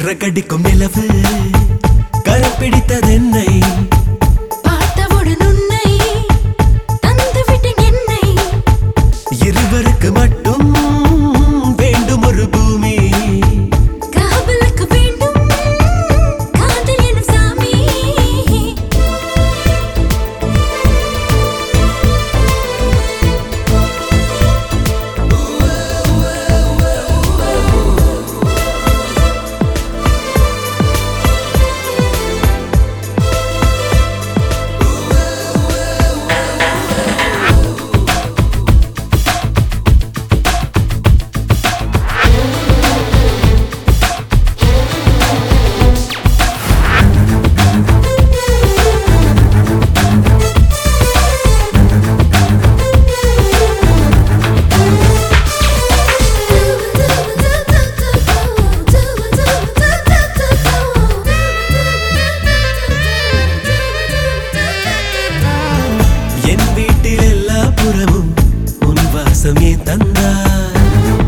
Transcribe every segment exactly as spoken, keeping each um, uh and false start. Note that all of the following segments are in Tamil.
சிறகடிக்கும் நிலவு கரம் பிடித்ததென்னை பார்த்தவுடன் உன்னை தந்துவிட்டேன் என்னை இருவருக்கு மட்டும் வேண்டும் ஒரு பூமி காவலுக்கு வேண்டும் காதல் எனும் சாமி என் வீட்டில் எல்லா புறமும் உன் வாசம் ஏன் தந்தாய்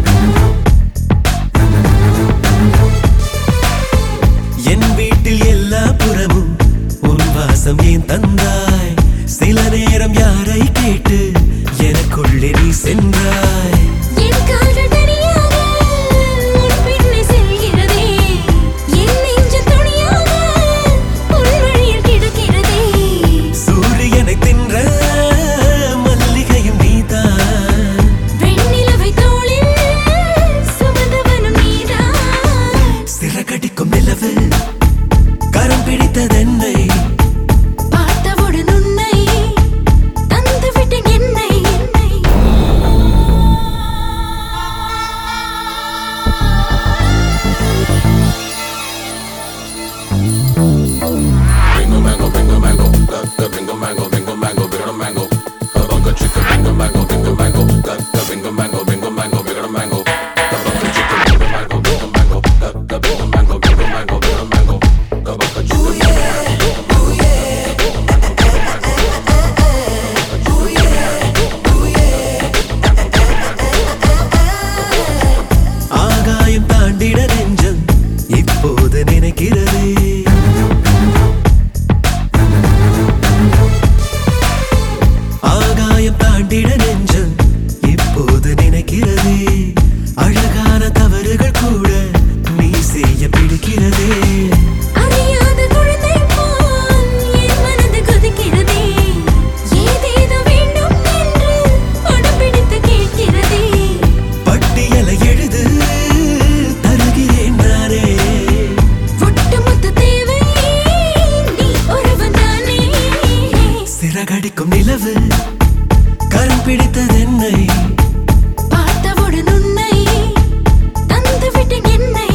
என் வீட்டில் எல்லா புறமும் உன் வாசம் ஏன் தந்தாய் சில நேரம் யாரை கேட்டு எனக்குள்ளே நீ சென்றாய் என் காதல் தனியாக உன் பின்னே செல்கிறதே என் நெஞ்சு துணியாக உன் வழியில் கிடக்கிறதே சூரியனை தின்ற மல்லிகையும் நீதான் வெண்ணிலவை தோளில் சுமந்தவனும் நீதான் சிறகடிக்கும் நிலவு கரம் பிடித்ததென்னை பார்த்தவுடன் உன்னை தந்துவிட்டேன் என்னை என்னை Bingo mango, bingo mango, got the bingo mango, bingo mango, bigger mango. Kabaka chicken, bingo mango, bingo mango, got the bingo mango, bingo mango, bigger mango. Kabaka chicken, bingo mango, bingo mango, got the bingo mango, bingo mango, bigger mango. Kabaka chicken, bingo mango, bingo mango, ஆகாயம் தாண்டிட நெஞ்சம் இப்போது நினைக்கிறதே ஆகாயம் தாண்டிட நெஞ்சம் இப்போது நினைக்கிறதே அழகான தவறுகள் கூட நீ செய்ய பிடிக்கிறதே அறியாத குழந்தை போல் என் மனது கொதிக்கிறதே ஏதேதோ வேண்டும் என்று படம் பிடித்து கேட்கிறதே பட்டியலை எழுது தருகிறேன் நானே ஒட்டுமொத்த தேவை நீ ஒருவன் தானே சிறகடிக்கும் நிலவு கரம் பிடித்ததென்னை பார்த்தவுடன் உன்னை தந்துவிட்டேன் என்னை